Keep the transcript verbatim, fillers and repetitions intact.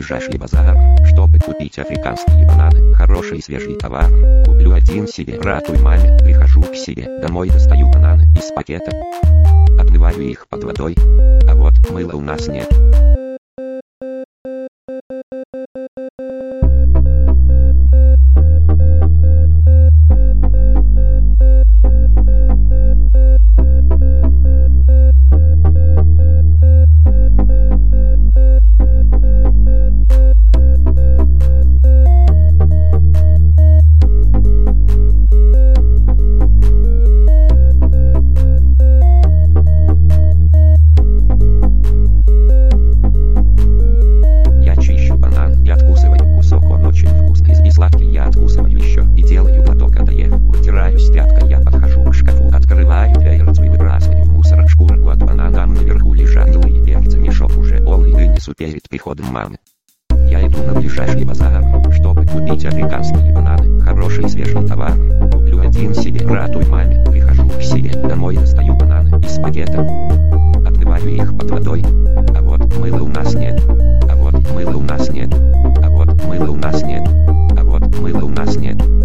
ближайший базар, чтобы купить африканские бананы. Хороший свежий товар. Куплю один себе, ратуй маме. Прихожу к себе домой, достаю бананы из пакета, отмываю их под водой, а вот мыла у нас нет. Перед приходом мамы я иду на ближайший базар, чтобы купить африканские бананы. Хороший свежий товар. Куплю один себе, ратуй маме. Прихожу к себе домой, достаю бананы из пакета, отмываю их под водой, а вот мыла у нас нет. А вот мыла у нас нет. А вот мыла у нас нет. А вот мыла у нас нет.